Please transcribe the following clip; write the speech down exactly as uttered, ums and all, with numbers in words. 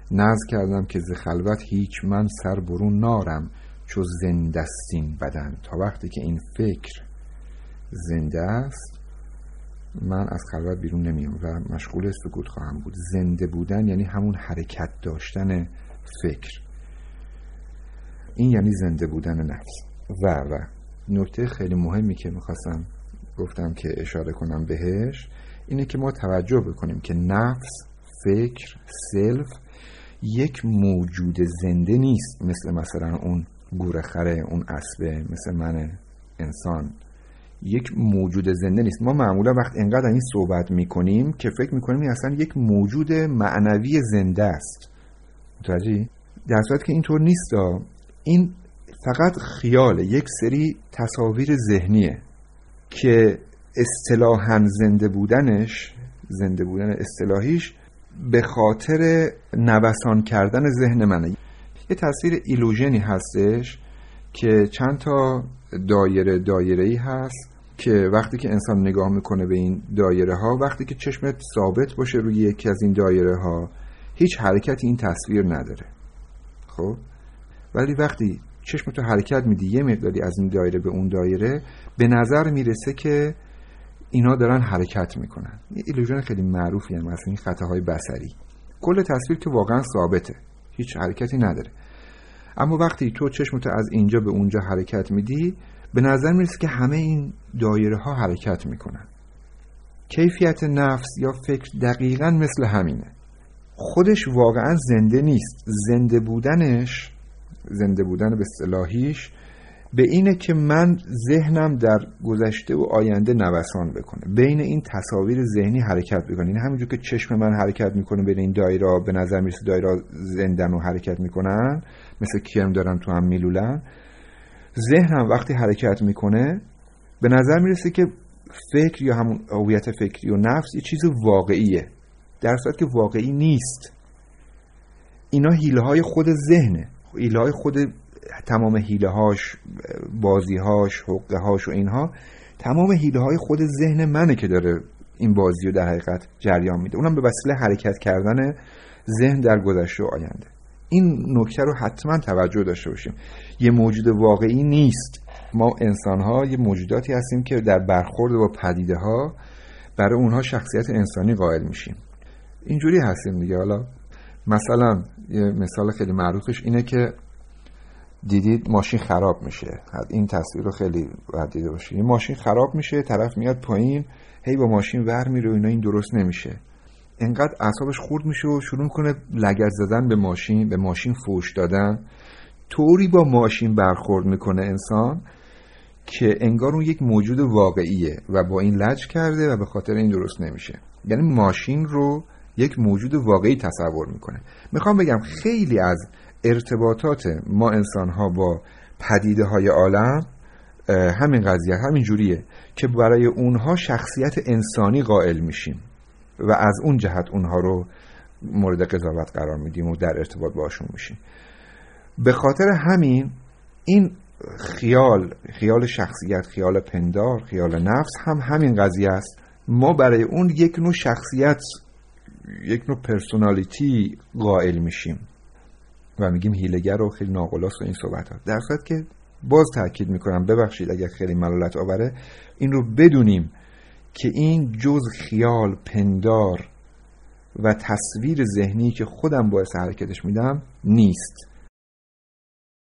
نذر کردم که ز خلوت هیچ من سر برون نارم، چو زنده است این بدن. تا وقتی که این فکر زنده است من از خلوت بیرون نمیام و مشغول سکوت خواهم بود. زنده بودن یعنی همون حرکت داشتن فکر، این یعنی زنده بودن نفس. و و نکته خیلی مهمی که میخواستم گفتم که اشاره کنم بهش اینه که ما توجه بکنیم که نفس، فکر، سلف یک موجود زنده نیست، مثل مثلا اون گورخره، اون اسبه، مثل من انسان، یک موجود زنده نیست. ما معمولا وقت اینقدر این صحبت میکنیم که فکر میکنیم این اصلا یک موجود معنوی زنده است. متوجهی؟ در صورتی که اینطور نیست. این فقط خیاله، یک سری تصاویر ذهنیه که اصطلاحاً زنده بودنش، زنده بودن اصطلاحیش به خاطر نوسان کردن ذهن منه. یه تصویر ایلوژنی هستش که چند تا دایره دایره‌ای هست که وقتی که انسان نگاه میکنه به این دایره ها، وقتی که چشمت ثابت باشه روی یکی از این دایره ها هیچ حرکتی این تصویر نداره. خب ولی وقتی چشمتو حرکت میدی یه مقداری از این دایره به اون دایره، به نظر میرسه که اینا دارن حرکت میکنن. یه ایلوژن خیلی معروفی هم مثلا این خطاهای بصری. کل تصویر که واقعا ثابته، هیچ حرکتی نداره، اما وقتی تو چشمتو از اینجا به اونجا حرکت میدی به نظر میرسه که همه این دایره ها حرکت میکنن. کیفیت نفس یا فکر دقیقاً مثل همینه. خودش واقعا زنده نیست. زنده بودنش، زنده بودن به اصطلاحیش به اینه که من ذهنم در گذشته و آینده نوسان بکنه، بین این تصاویر ذهنی حرکت بکنه. این همونجور که چشم من حرکت میکنه بین این دایره، به نظر میرسه دایره زندن و حرکت میکنن، مثل کرم دارن تو هم میلولن. ذهنم وقتی حرکت میکنه به نظر میرسه که فکر یا همون هویت فکری و نفس یه چیز واقعیه، در صورتی که واقعی نیست. اینا حیله های خود ذهنه، حیله های خود، تمام حیله هاش، بازی هاش، حقه هاش و اینها تمام حیله های خود ذهن منه که داره این بازی رو در حقیقت جریان میده، اونم به وسیله حرکت کردن ذهن در گذشته و آینده. این نکته رو حتما توجه داشته باشیم. یه موجود واقعی نیست. ما انسان ها یه موجوداتی هستیم که در برخورد با پدیده ها برای اونها شخصیت انسانی قائل میشیم. اینجوری هستیم دیگه. حالا مثلا یه مثال خیلی معروفش اینه که دیدید ماشین خراب میشه، این تصویر رو خیلی باید دیده باشید. این ماشین خراب میشه، طرف میاد پایین هی با ماشین ور میره و اینا، این درست نمیشه، انقدر اعصابش خورد میشه و شروع میکنه لگد زدن به ماشین، به ماشین فوش دادن. طوری با ماشین برخورد میکنه انسان که انگار اون یک موجود واقعیه و با این لج کرده و به خاطر این درست نمیشه. یعنی ماشین رو یک موجود واقعی تصور میکنه. میخوام بگم خیلی از ارتباطات ما انسان ها با پدیده های عالم همین قضیه، همین جوریه که برای اونها شخصیت انسانی قائل میشیم و از اون جهت اونها رو مورد قضاوت قرار میدیم و در ارتباط باشون میشیم. به خاطر همین این خیال، خیال شخصیت، خیال پندار، خیال نفس هم همین قضیه است. ما برای اون یک نوع شخصیت، یک نوع پرسونالیتی قائل میشیم و میگیم هیله‌گر و خیلی ناقلاست و این صحبت ها. در صورت که باز تاکید میکنم، ببخشید اگر خیلی ملالت آوره، این رو بدونیم که این جز خیال، پندار و تصویر ذهنی که خودم باعث حرکتش میدم نیست.